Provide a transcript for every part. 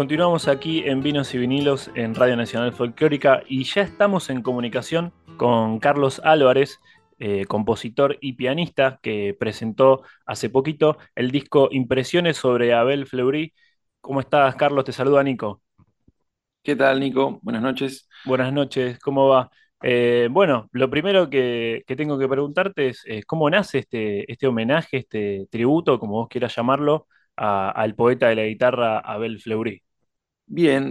Continuamos aquí en Vinos y Vinilos en Radio Nacional Folclórica y ya estamos en comunicación con Carlos Álvarez, compositor y pianista que presentó hace poquito el disco Impresiones sobre Abel Fleury. ¿Cómo estás, Carlos? Te saluda Nico. ¿Qué tal, Nico? Buenas noches. Buenas noches, ¿cómo va? Bueno, lo primero que tengo que preguntarte es ¿cómo nace este homenaje, este tributo, como vos quieras llamarlo, al poeta de la guitarra Abel Fleury? Bien,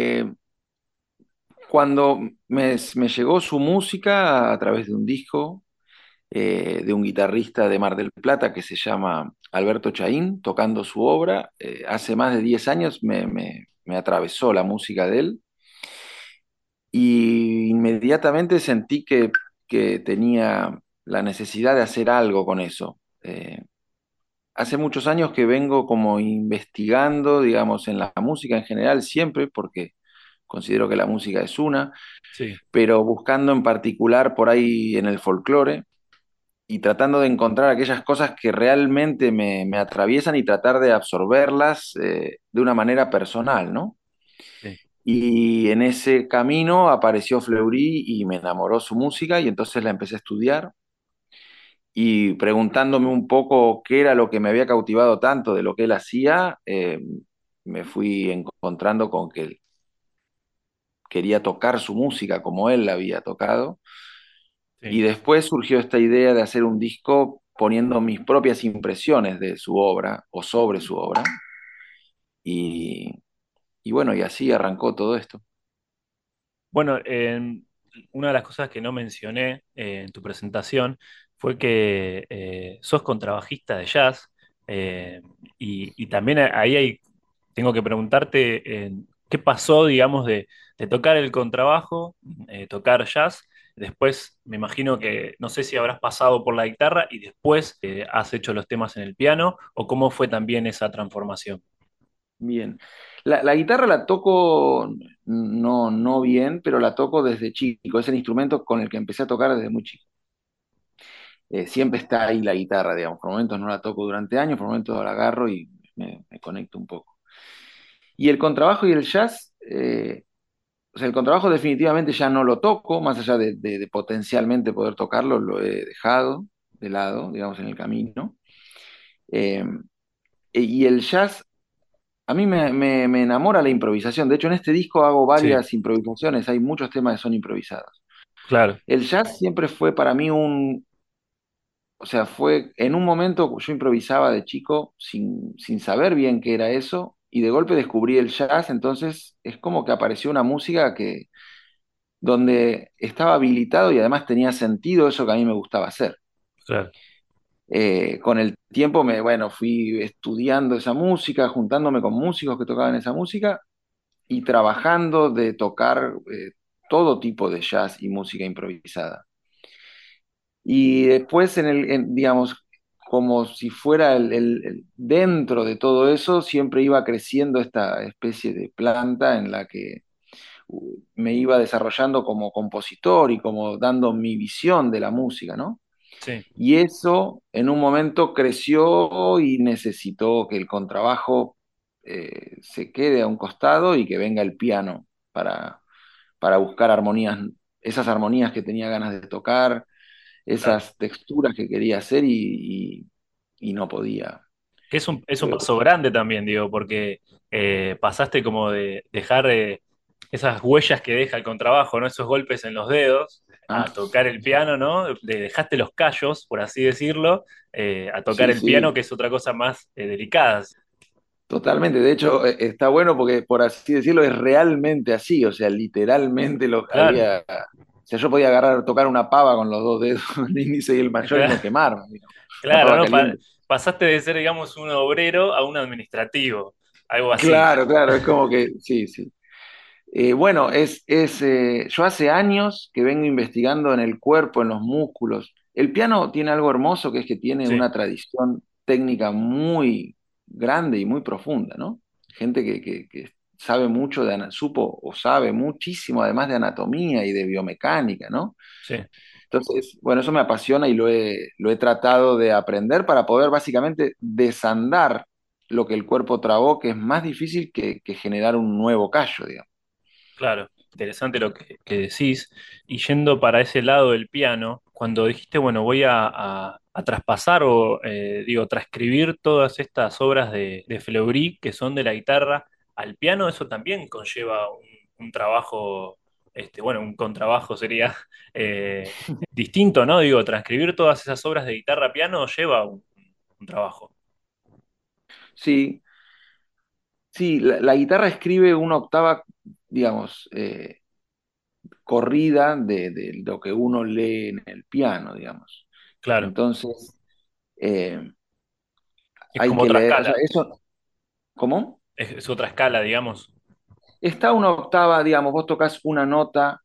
cuando me llegó su música a través de un disco de un guitarrista de Mar del Plata que se llama Alberto Chaín, tocando su obra, hace más de 10 años me atravesó la música de él y inmediatamente sentí que tenía la necesidad de hacer algo con eso. Hace muchos años que vengo como investigando, digamos, en la música en general, siempre, porque considero que la música es una, Sí. pero buscando en particular por ahí en el folclore y tratando de encontrar aquellas cosas que realmente me atraviesan y tratar de absorberlas de una manera personal, ¿no? Sí. Y en ese camino apareció Fleury y me enamoró su música y entonces la empecé a estudiar y preguntándome un poco qué era lo que me había cautivado tanto de lo que él hacía, me fui encontrando con que quería tocar su música como él la había tocado. Sí. Y después surgió esta idea de hacer un disco poniendo mis propias impresiones de su obra o sobre su obra. Y, y bueno, y así arrancó todo esto. Bueno, una de las cosas que no mencioné en tu presentación fue que sos contrabajista de jazz y también tengo que preguntarte qué pasó, digamos, de tocar el contrabajo, tocar jazz. Después me imagino que no sé si habrás pasado por la guitarra y después has hecho los temas en el piano o cómo fue también esa transformación. Bien. La guitarra la toco no bien, pero la toco desde chico. Es el instrumento con el que empecé a tocar desde muy chico. Siempre está ahí la guitarra, digamos. Por momentos no la toco durante años, por momentos la agarro y me conecto un poco. Y el contrabajo y el jazz, o sea, el contrabajo definitivamente ya no lo toco, más allá de potencialmente poder tocarlo, lo he dejado de lado, digamos, en el camino. Eh, y el jazz, a mí me enamora la improvisación. De hecho, en este disco hago Sí, varias improvisaciones, hay muchos temas que son improvisados. claro, El jazz siempre fue para mí o sea, fue en un momento yo improvisaba de chico sin saber bien qué era eso, y de golpe descubrí el jazz, entonces es como que apareció una música donde estaba habilitado y además tenía sentido eso que a mí me gustaba hacer. claro. Con el tiempo bueno, fui estudiando esa música, juntándome con músicos que tocaban esa música y trabajando de tocar todo tipo de jazz y música improvisada. Y después, digamos, como si fuera dentro de todo eso, siempre iba creciendo esta especie de planta en la que me iba desarrollando como compositor y como dando mi visión de la música, ¿no? Sí. Y eso en un momento creció y necesitó que el contrabajo se quede a un costado y que venga el piano para buscar armonías, esas armonías que tenía ganas de tocar, Claro. esas texturas que quería hacer y no podía. Que es un Luego, paso grande también, digo, porque pasaste como de dejar esas huellas que deja el contrabajo, ¿no? Esos golpes en los dedos, ah, a tocar el piano, ¿no? Dejaste los callos, por así decirlo, a tocar sí, el piano, sí, que es otra cosa más delicada. totalmente. De hecho, está bueno porque, por así decirlo, es realmente así. O sea, literalmente lo Claro, había. O sea, yo podía agarrar, tocar una pava con los dos dedos, el índice y el mayor, y claro, no quemarme, digamos. Una claro, pava ¿no? caliente. Pasaste de ser, digamos, un obrero a un administrativo, algo así. Claro, claro, es como que, sí, sí. Bueno, yo hace años que vengo investigando en el cuerpo, en los músculos. El piano tiene algo hermoso que es que tiene Sí, una tradición técnica muy grande y muy profunda, ¿no? Gente que sabe mucho supo o sabe muchísimo además de anatomía y de biomecánica, ¿no? sí, Entonces, bueno, eso me apasiona y lo he tratado de aprender para poder básicamente desandar. lo que el cuerpo trabó, que es más difícil que generar un nuevo callo, digamos. Claro, interesante lo que decís. Y yendo para ese lado del piano, cuando dijiste, bueno, voy a traspasar o, digo, transcribir todas estas obras de Fleury que son de la guitarra al piano, eso también conlleva un trabajo, bueno, un contrabajo sería eh, distinto, ¿no? Digo, transcribir todas esas obras de guitarra a piano lleva un trabajo. Sí, sí, la guitarra escribe una octava, digamos, corrida de lo que uno lee en el piano, digamos. Claro, Entonces, eh, es hay como que otra leer, o sea, escala, eso, ¿cómo? es otra escala, digamos. Está una octava, digamos, vos tocas una nota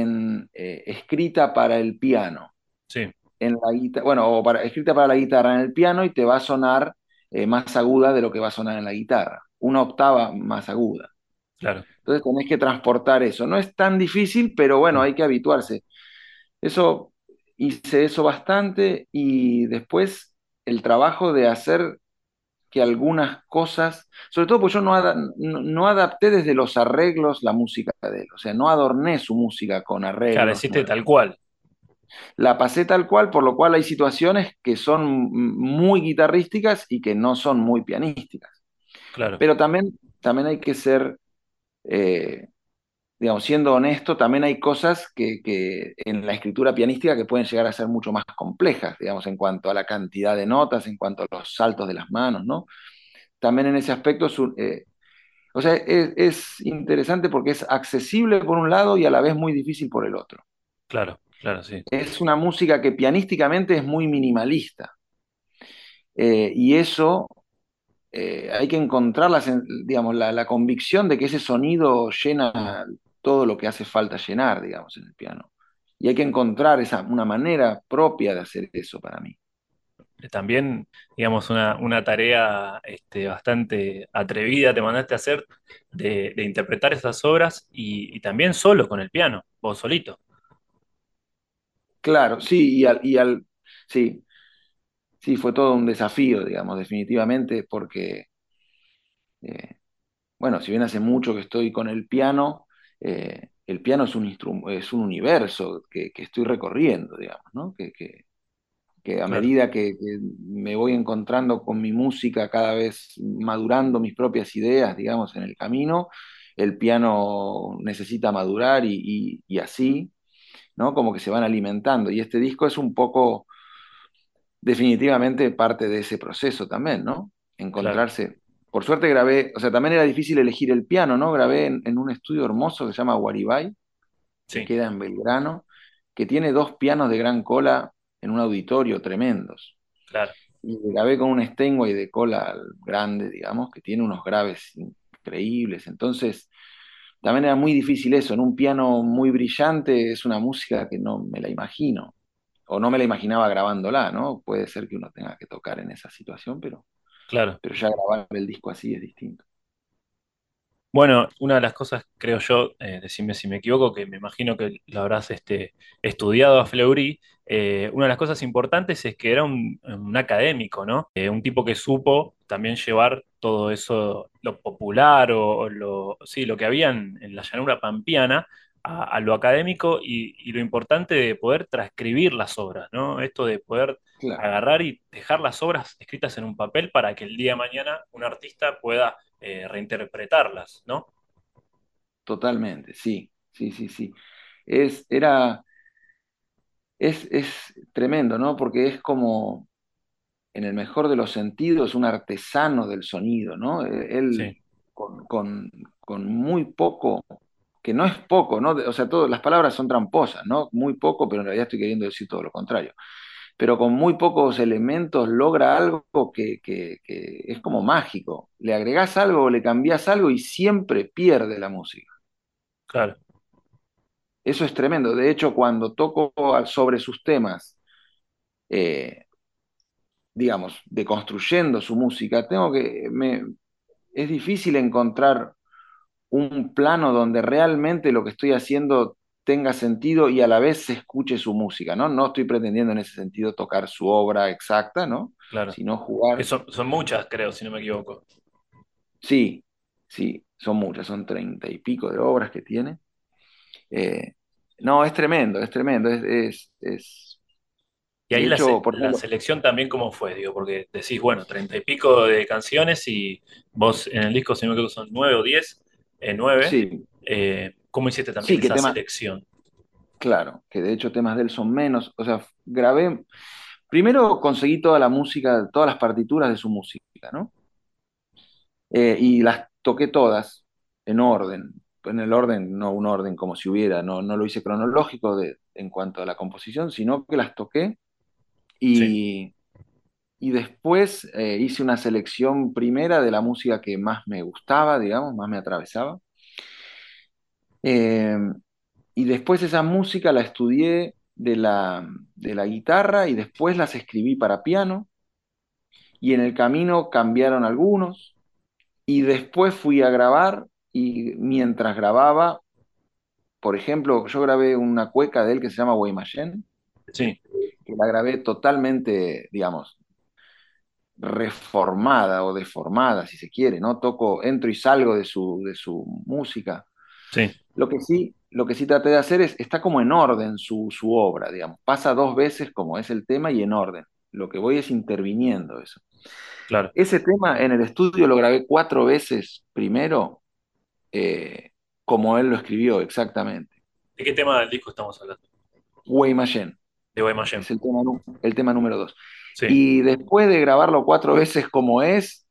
escrita para el piano, Sí, en la guitarra, bueno, escrita para la guitarra en el piano y te va a sonar más aguda de lo que va a sonar en la guitarra, una octava más aguda. claro. Entonces tenés que transportar eso. No es tan difícil, pero bueno, hay que habituarse. Eso, hice eso bastante y después el trabajo de hacer que algunas cosas, sobre todo porque yo no adapté desde los arreglos la música de él, o sea, no adorné su música con Claro, arreglos hiciste nuevos. tal cual. La pasé tal cual, por lo cual hay situaciones que son muy guitarrísticas y que no son muy pianísticas. Claro, Pero también hay que ser, eh, digamos, siendo honesto, también hay cosas que en la escritura pianística que pueden llegar a ser mucho más complejas, digamos, en cuanto a la cantidad de notas, en cuanto a los saltos de las manos, ¿no? También en ese aspecto o sea, es interesante porque es accesible por un lado y a la vez muy difícil por el otro. claro, claro, sí, Es una música que pianísticamente es muy minimalista. Y eso hay que encontrar digamos, la convicción de que ese sonido llena todo lo que hace falta llenar, digamos, en el piano. Y hay que encontrar una manera propia de hacer eso para mí. también, digamos, una tarea bastante atrevida te mandaste a hacer de interpretar esas obras y también solo con el piano, vos solito. Claro, sí, sí, sí, fue todo un desafío, digamos, definitivamente, porque eh, bueno, si bien hace mucho que estoy con el piano es un universo que estoy recorriendo, digamos, ¿no? Que a Claro, medida que me voy encontrando con mi música, cada vez madurando mis propias ideas, digamos, en el camino, el piano necesita madurar y así, ¿no? Como que se van alimentando. Y este disco es un poco, definitivamente, parte de ese proceso también, ¿no? claro, Encontrarse. Por suerte grabé, o sea, también era difícil elegir el piano, ¿no? Grabé en un estudio hermoso que se llama Guaribay, que sí, queda en Belgrano, que tiene dos pianos de gran cola en un auditorio tremendos. claro, Y grabé con un Steinway de cola grande, digamos, que tiene unos graves increíbles. Entonces, también era muy difícil eso. En un piano muy brillante es una música que no me la imagino, o no me la imaginaba grabándola, ¿no? Puede ser que uno tenga que tocar en esa situación, claro. pero ya grabar el disco así es distinto. Bueno, una de las cosas, creo yo, decime si me equivoco, que me imagino que lo habrás estudiado a Fleury, una de las cosas importantes es que era un académico, ¿no? Un tipo que supo también llevar todo eso, lo popular o sí, lo que había en la llanura pampeana, a lo académico y lo importante de poder transcribir las obras, ¿no? Esto de poder Claro, agarrar y dejar las obras escritas en un papel para que el día de mañana un artista pueda reinterpretarlas, ¿no? totalmente, sí, sí, sí, sí. Es, era, es tremendo, ¿no? Porque es como, en el mejor de los sentidos, un artesano del sonido, ¿no? Él Sí, con muy poco, que no es poco, ¿no? O sea, las palabras son tramposas, ¿no? Muy poco, pero en realidad estoy queriendo decir todo lo contrario. Pero con muy pocos elementos logra algo que es como mágico. Le agregás algo, le cambiás algo y siempre pierde la música. claro, Eso es tremendo. De hecho, cuando toco sobre sus temas, eh, digamos, deconstruyendo su música, es difícil encontrar un plano donde realmente lo que estoy haciendo tenga sentido y a la vez se escuche su música, ¿no? No estoy pretendiendo en ese sentido tocar su obra exacta, ¿no? Claro. Sino Que jugar. son muchas, creo, si no me equivoco. Sí, sí, son muchas, son 30 y pico de obras que tiene. Eh, no, es tremendo, es tremendo. Y ahí De hecho, por la ejemplo, selección también cómo fue, digo, porque decís, bueno, 30 y pico de canciones y vos en el disco, si no me equivoco, son 9 o 10, 9. sí, ¿Cómo hiciste también sí, que esa temas, selección? claro, que de hecho temas de él son menos. O sea, grabé, primero conseguí toda la música, todas las partituras de su música, ¿no? Y las toqué todas en orden. En el orden, no un orden como si hubiera, no lo hice cronológico en cuanto a la composición, sino que las toqué Sí, y, y después hice una selección primera de la música que más me gustaba, digamos, más me atravesaba. Eh, y después esa música la estudié de la guitarra y después las escribí para piano y en el camino cambiaron algunos y después fui a grabar y mientras grababa, por ejemplo, yo grabé una cueca de él que se llama Guaymallén, sí, que la grabé totalmente, digamos, reformada o deformada, si se quiere, ¿no? Toco, entro y salgo de su música. sí, Lo que sí traté de hacer es, está como en orden su obra, digamos. Pasa dos veces como es el tema y en orden. Lo que voy es interviniendo eso. claro. Ese tema en el estudio lo grabé cuatro veces primero, eh, como él lo escribió exactamente. ¿De qué tema del disco estamos hablando? Guaymallén De Guaymallén. es el tema número dos. Sí, Y después de grabarlo cuatro veces como es,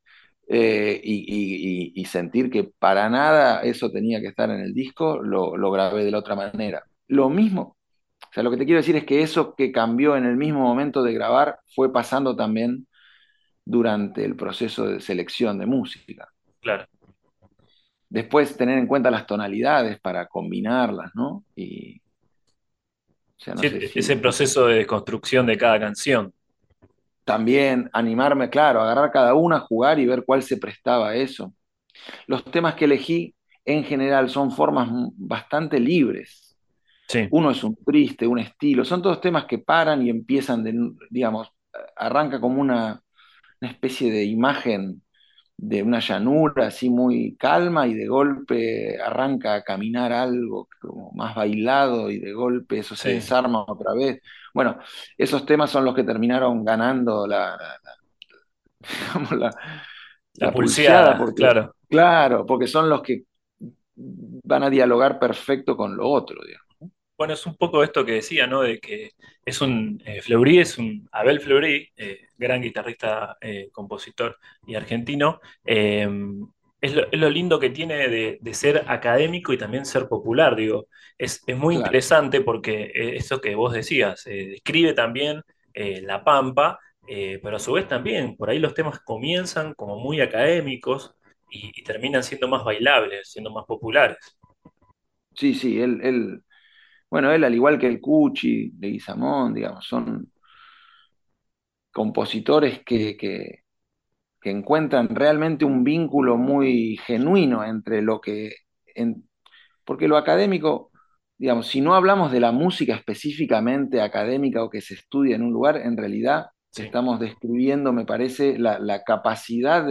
y sentir que para nada eso tenía que estar en el disco, lo grabé de la otra manera. Lo mismo, o sea, lo que te quiero decir es que eso que cambió en el mismo momento de grabar fue pasando también durante el proceso de selección de música. claro. Después tener en cuenta las tonalidades para combinarlas, ¿no? Y, o sea, no Sí, sé ese si proceso de construcción de cada canción. también animarme, claro, agarrar cada una, jugar y ver cuál se prestaba a eso. Los temas que elegí en general son formas bastante libres. Sí, Uno es un triste, un estilo, son todos temas que paran y empiezan, digamos, arranca como una especie de imagen de una llanura así muy calma y de golpe arranca a caminar algo como más bailado y de golpe eso se sí. desarma otra vez. Bueno, esos temas son los que terminaron ganando digamos, La la pulseada, pulseada, porque, claro. claro, porque son los que van a dialogar perfecto con lo otro, digamos. Bueno, es un poco esto que decía, ¿no? De que es Fleury es un, Abel Fleury, gran guitarrista, compositor y argentino. Es lo lindo que tiene de ser académico y también ser popular, digo. Es muy Claro, interesante porque eso que vos decías, describe también La Pampa, pero a su vez también, por ahí los temas comienzan como muy académicos y terminan siendo más bailables, siendo más populares. sí, sí, bueno, él al igual que el Cuchi, de Guizamón, digamos, son compositores que encuentran realmente un vínculo muy genuino entre lo que, porque lo académico, digamos, si no hablamos de la música específicamente académica o que se estudia en un lugar, en realidad Sí, estamos describiendo, me parece, la capacidad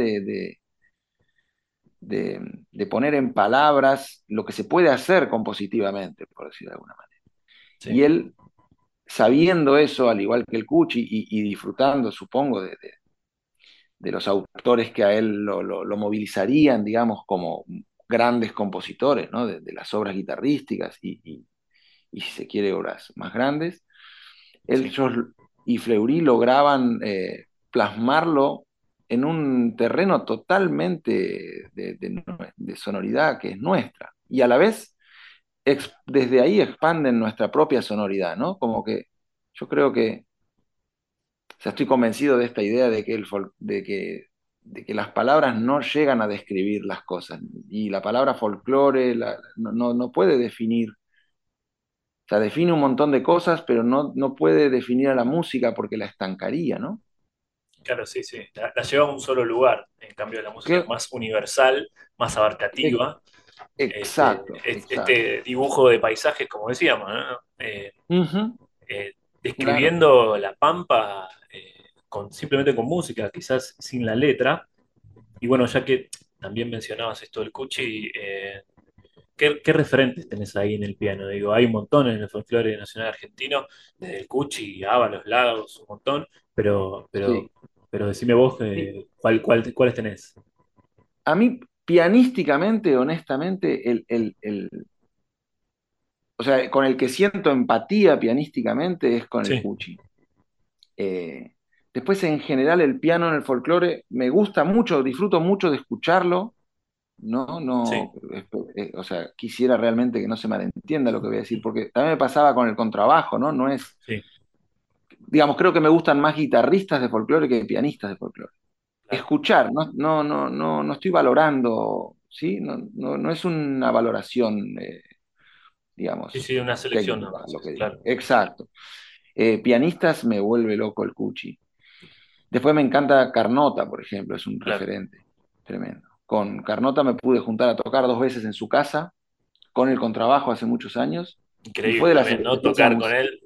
de poner en palabras lo que se puede hacer compositivamente, por decirlo de alguna manera. sí, Y él, sabiendo eso, al igual que el Cuchi, y disfrutando, supongo, de los autores que a él lo movilizarían, digamos, como grandes compositores, ¿no? De las obras guitarrísticas y, si se quiere, obras más grandes. sí, Ellos y Fleury lograban plasmarlo en un terreno totalmente de sonoridad que es nuestra. Y a la vez, desde ahí expanden nuestra propia sonoridad, ¿no? Como que yo creo que, o sea, estoy convencido de esta idea de que, de que las palabras no llegan a describir las cosas. Y la palabra folclore no puede definir, o sea, define un montón de cosas, pero no puede definir a la música porque la estancaría, ¿no? claro, sí, sí. La lleva a un solo lugar. En cambio, la música es Cl- más universal, más eh, abarcativa. Exacto, exacto. Este dibujo de paisajes, como decíamos, ¿no? Ujú, claro, Describiendo la pampa simplemente con música, quizás sin la letra. Y bueno, ya que también mencionabas esto del Cuchi, ¿qué referentes tenés ahí en el piano? Digo, hay un montón en el folclore nacional argentino, desde el Cuchi, ABBA, Los Lagos, un montón, pero, pero, sí. pero decime vos Sí. cuáles tenés. A mí, pianísticamente, honestamente, o sea, con el que siento empatía pianísticamente es con el Sí, Cuchi. Eh, Después, en general, el piano en el folclore me gusta mucho, disfruto mucho de escucharlo, ¿no? sí, No, o sea, quisiera realmente que no se malentienda lo que voy a decir, porque también me pasaba con el contrabajo, ¿no? No es, sí, digamos, creo que me gustan más guitarristas de folclore que pianistas de folclore. claro. Escuchar, no estoy valorando, ¿sí? No es una valoración, Sí, sí, digamos, una selección técnica, nomás, lo que digo. claro, Exacto. Pianistas me vuelve loco el Cuchi. Después me encanta Carnota, por ejemplo, es un claro. referente tremendo. Con Carnota me pude juntar a tocar 2 veces en su casa, con el contrabajo hace muchos años, y fue Increíble de las también, ¿no? experiencias, Tocar con él,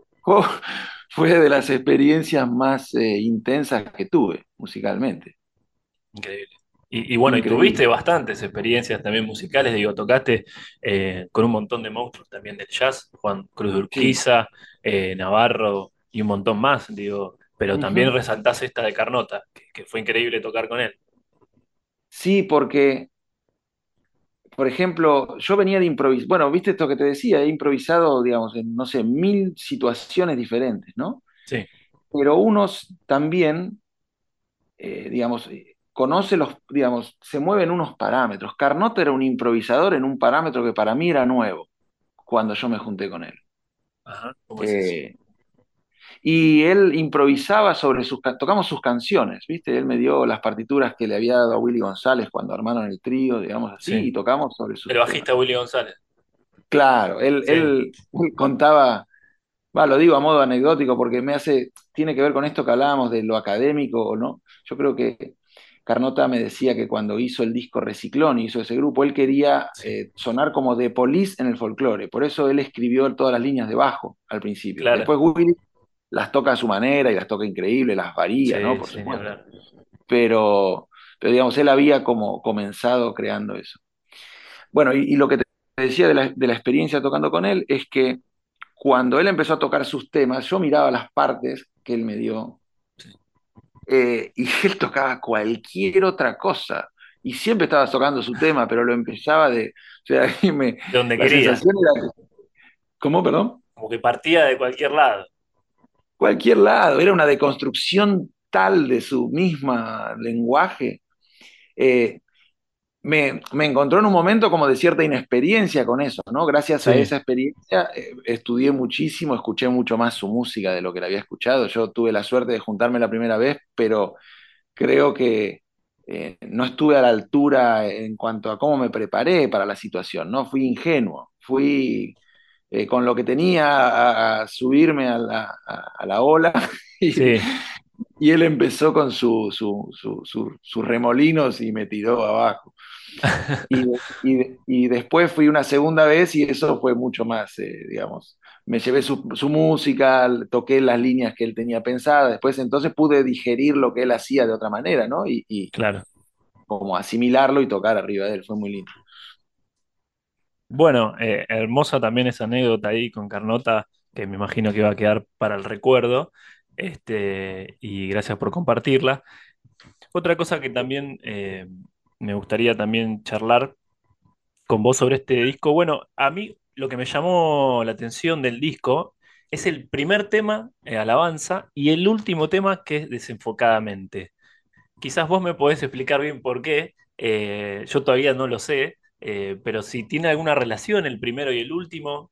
fue de las experiencias más intensas que tuve musicalmente. increíble. Y bueno, y tuviste Increíble. bastantes experiencias también musicales, digo, tocaste con un montón de monstruos también del jazz, Juan Cruz de Sí. Urquiza, Navarro y un montón más, digo, pero también Ujú. resaltás esta de Carnota, que fue increíble tocar con él. Sí, porque, por ejemplo, yo venía de improvisar, bueno, viste esto que te decía, he improvisado, digamos, en, no sé, 1000 situaciones diferentes, ¿no? Sí, Pero unos también, digamos, conoce los, digamos, se mueven unos parámetros. Carnota era un improvisador en un parámetro que para mí era nuevo cuando yo me junté con él. ajá, ¿cómo es eso? Eh, y él improvisaba sobre tocamos sus canciones, ¿viste? Él me dio las partituras que le había dado a Willy González cuando armaron el trío, digamos así, Sí, y tocamos sobre el sus temas. bajista Willy González. Claro, Sí, él contaba, va, lo digo a modo anecdótico porque tiene que ver con esto que hablábamos de lo académico o no. Yo creo que Carnota me decía que cuando hizo el disco Reciclón y hizo ese grupo, él quería sí, sonar como The Police en el folclore. Por eso él escribió todas las líneas de bajo al principio. claro, Después Willy las toca a su manera y las toca increíble, las varía, ¿no? sí, Por sí, ni supuesto. hablar. Pero, pero digamos, él había como comenzado creando eso. Bueno, y lo que te decía de la experiencia tocando con él es que cuando él empezó a tocar sus temas, yo miraba las partes que él me dio Sí. y él tocaba cualquier otra cosa. Y siempre estaba tocando su tema, pero lo empezaba de... O sea, De donde la quería, sensación era... ¿Cómo, perdón? como que partía de cualquier lado. Cualquier lado. Era una deconstrucción tal de su misma lenguaje. Eh, me encontró en un momento como de cierta inexperiencia con eso, ¿no? Gracias a Sí, esa experiencia estudié muchísimo, escuché mucho más su música de lo que la había escuchado. Yo tuve la suerte de juntarme la primera vez, pero creo que no estuve a la altura en cuanto a cómo me preparé para la situación, ¿no? Fui ingenuo, fui con lo que tenía a subirme a la ola y, sí. y él empezó con sus remolinos y me tiró abajo. Y, y después fui una segunda vez y eso fue mucho más, digamos. Me llevé su música, toqué las líneas que él tenía pensadas, después entonces pude digerir lo que él hacía de otra manera, ¿no? Y Claro. como asimilarlo y tocar arriba de él, fue muy lindo. Bueno, hermosa también esa anécdota ahí con Carnota, que me imagino que va a quedar para el recuerdo. Y gracias por compartirla. Otra cosa que también me gustaría también charlar con vos sobre este disco. Bueno, a mí lo que me llamó la atención del disco es el primer tema, Alabanza, y el último tema que es Desenfocadamente. Quizás vos me podés explicar bien por qué, yo todavía no lo sé, pero si tiene alguna relación el primero y el último.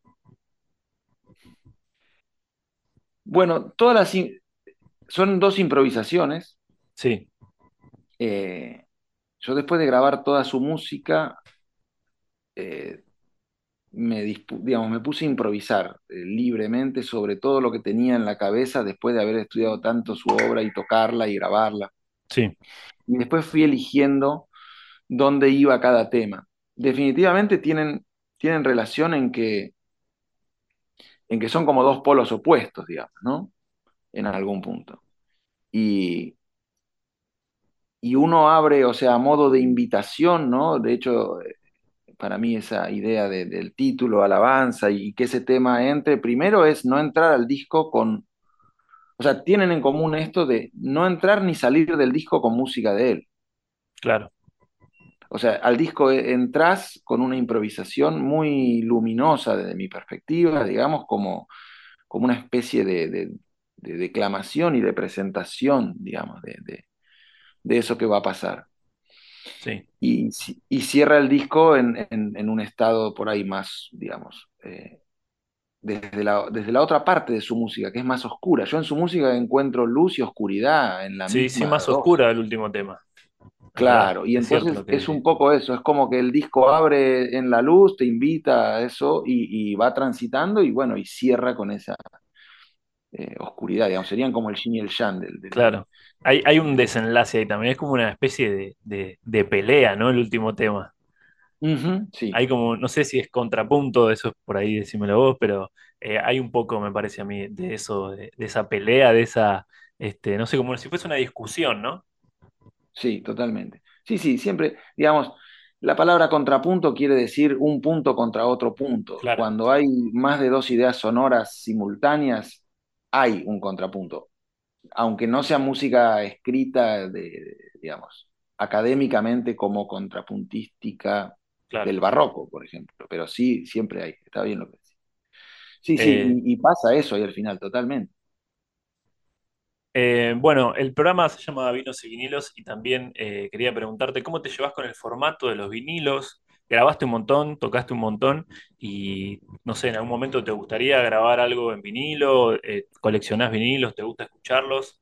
Bueno, son dos improvisaciones. Sí, Eh, yo después de grabar toda su música, eh, digamos, me puse a improvisar libremente sobre todo lo que tenía en la cabeza después de haber estudiado tanto su obra y tocarla y grabarla. sí, Y después fui eligiendo dónde iba cada tema. definitivamente tienen relación en que son como dos polos opuestos, digamos, ¿no? En algún punto. Y, y uno abre, o sea, a modo de invitación, ¿no? De hecho, para mí esa idea del título, alabanza, y que ese tema entre, primero es no entrar al disco con, o sea, tienen en común esto de no entrar ni salir del disco con música de él. Claro, O sea, al disco entras con una improvisación muy luminosa desde mi perspectiva, digamos, como una especie de declamación y de presentación, digamos, de eso que va a pasar. sí. Y cierra el disco en un estado por ahí más, digamos, desde la otra parte de su música, que es más oscura. Yo en su música encuentro luz y oscuridad en la Sí, sí, misma más dosis. oscura el último tema. Es verdad, Claro, y es cierto lo entonces que es un decís. poco eso, es como que el disco abre en la luz, te invita a eso y va transitando y bueno, y cierra con esa oscuridad, digamos, serían como el yin y el yang Claro. Hay un del- desenlace ahí también, es como una especie de pelea, ¿no? El último tema. Ujú, sí, Hay como, no sé si es contrapunto, eso es por ahí, decímelo vos, pero hay un poco, me parece a mí, de eso, de esa pelea, de esa, no sé, como si fuese una discusión, ¿no? sí, totalmente. Sí, sí, siempre, digamos, la palabra contrapunto quiere decir un punto contra otro punto. Claro, Cuando hay más de dos ideas sonoras simultáneas, hay un contrapunto. Aunque no sea música escrita, digamos, académicamente como contrapuntística claro. del barroco, por ejemplo, pero sí, siempre hay, está bien lo que decís. Sí, sí, Eh, y pasa eso ahí al final, totalmente. bueno, el programa se llama Vinos y Vinilos y también quería preguntarte cómo te llevas con el formato de los vinilos. Grabaste un montón, tocaste un montón y no sé, en algún momento te gustaría grabar algo en vinilo, coleccionás vinilos, te gusta escucharlos.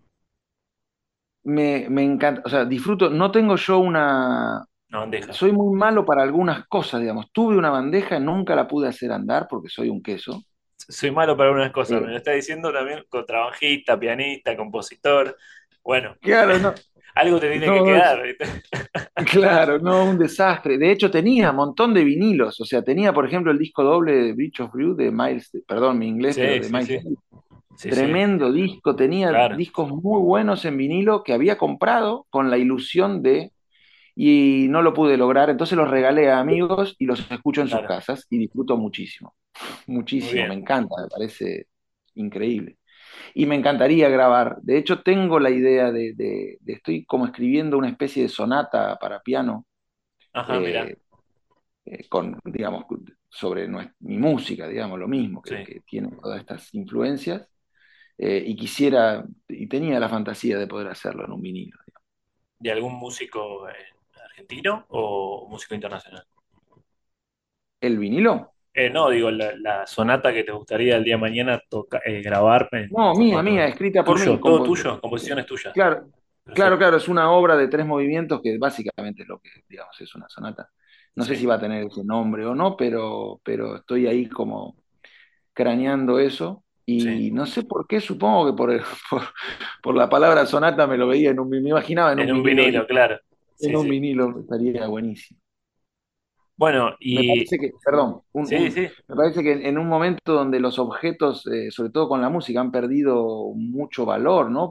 Me encanta, o sea, disfruto, no tengo yo Una bandeja. soy muy malo para algunas cosas, digamos, tuve una bandeja, nunca la pude hacer andar porque soy un queso. Soy malo para unas cosas, me Eh, lo está diciendo también contrabajista, pianista, compositor. Bueno, claro, no, algo te tiene que no, quedar, ¿viste? claro, no, un desastre. De hecho, tenía un montón de vinilos. O sea, tenía, por ejemplo, el disco doble de Bridge of Blue de Miles, perdón, mi inglés, pero Sí, de sí, Miles sí, Davis. sí, sí, Tremendo disco. Tenía claro, discos muy buenos en vinilo que había comprado con la ilusión de, y no lo pude lograr. Entonces los regalé a amigos y los escucho en sus claro, casas y disfruto muchísimo. muy Muchísimo, me bien. encanta, me parece increíble. Y me encantaría grabar. De hecho, tengo la idea estoy como escribiendo una especie de sonata para piano. Ajá, mira, eh, con, digamos, sobre mi música, digamos, lo mismo, sí. que tiene todas estas influencias, y quisiera, y tenía la fantasía de poder hacerlo en un vinilo. Digamos. ¿De algún músico argentino o músico internacional? ¿El vinilo? No, digo, la sonata que te gustaría el día de mañana grabar en No, mía, formato mía, escrita por mí. tuyo, todo tuyo, composiciones tuyas. Claro, claro, Perfecto. claro, es una obra de tres movimientos que básicamente es lo que, digamos, es una sonata. No sé si Sí, va a tener ese nombre o no, pero estoy ahí como craneando eso. sí. Y no sé por qué, supongo que por, por la palabra sonata me lo veía me imaginaba en un En un vinilo, vinilo, claro. en Sí, un sí. vinilo estaría buenísimo. Bueno, Me y parece que, perdón, sí, sí, me parece que en un momento donde los objetos, sobre todo con la música, han perdido mucho valor, ¿no?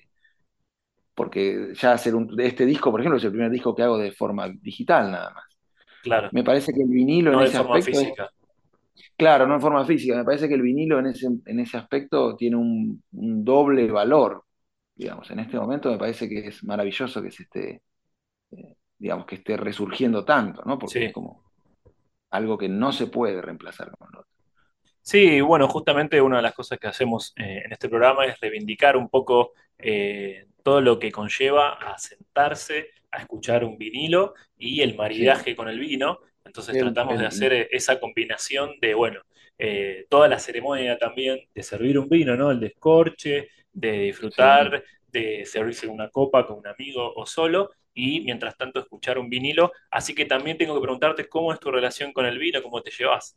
Porque ya este disco, por ejemplo, es el primer disco que hago de forma digital nada más. claro. Me parece que el vinilo en No de ese forma aspecto es, física. claro, no en forma física, me parece que el vinilo en ese aspecto tiene un doble valor, digamos. En este momento me parece que es maravilloso que se esté, digamos, que esté resurgiendo tanto, ¿no? Porque es Sí. como algo que no se puede reemplazar con lo otro. Sí, bueno, justamente una de las cosas que hacemos en este programa es reivindicar un poco todo lo que conlleva a sentarse, a escuchar un vinilo y el Sí, maridaje con el vino. Entonces el, tratamos de el- hacer esa combinación de, bueno, toda la ceremonia también de servir un vino, ¿no? El descorche, de sí. disfrutar, de servirse una copa con un amigo o solo. Y mientras tanto escuchar un vinilo. Así que también tengo que preguntarte cómo es tu relación con el vino, cómo te llevas.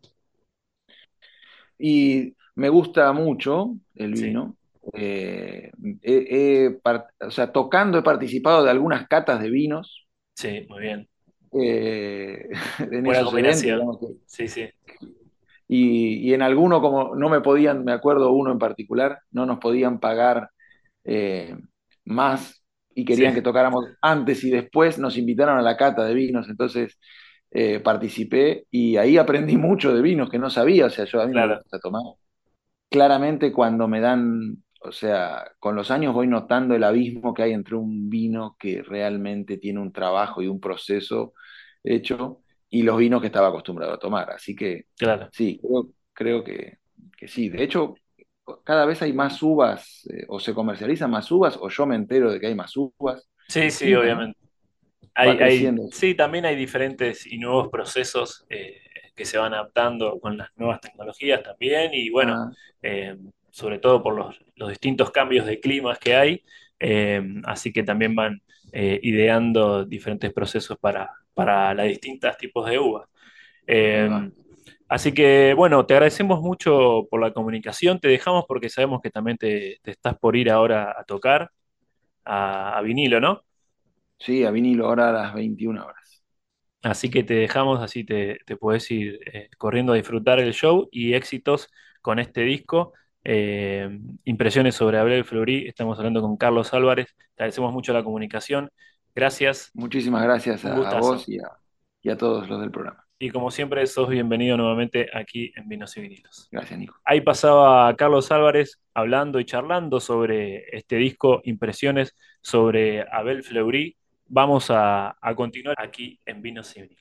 Y me gusta mucho el Sí, vino. O sea, tocando he participado de algunas catas de vinos. sí, muy bien. en Buena esos eventos, combinación. digamos. Sí, sí, Y en alguno, como no me podían, me acuerdo uno en particular, no nos podían pagar eh, más y sí, querían que tocáramos antes y después, nos invitaron a la cata de vinos, entonces participé y ahí aprendí mucho de vinos que no sabía, o sea, a mí me claro, gusta tomar. Claramente cuando me dan, o sea, con los años voy notando el abismo que hay entre un vino que realmente tiene un trabajo y un proceso hecho y los vinos que estaba acostumbrado a tomar. Así que claro. sí, creo que sí. De hecho, cada vez hay más uvas o se comercializan más uvas o yo me entero de que hay más uvas. Sí, sí, Distintas, ¿no? obviamente. Hay, Va creciendo eso. sí, también hay diferentes y nuevos procesos que se van adaptando con las nuevas tecnologías también y bueno, Ah, sobre todo por los distintos cambios de climas que hay, así que también van ideando diferentes procesos para los distintos tipos de uvas. ahí Eh, va. Así que bueno, te agradecemos mucho por la comunicación, te dejamos porque sabemos que también te estás por ir ahora a tocar a vinilo, ¿no? Sí, a vinilo ahora a las 21 horas. Así que te dejamos, así te puedes ir corriendo a disfrutar el show y éxitos con este disco. Impresiones sobre Abel Fleury. Estamos hablando con Carlos Álvarez. Te agradecemos mucho la comunicación. Gracias, Muchísimas gracias un a gustazo. vos y a todos los del programa. Y como siempre, sos bienvenido nuevamente aquí en Vinos y Vinilos. Gracias, Nico. Ahí pasaba Carlos Álvarez hablando y charlando sobre este disco, impresiones sobre Abel Fleury. Vamos a continuar aquí en Vinos y Vinilos.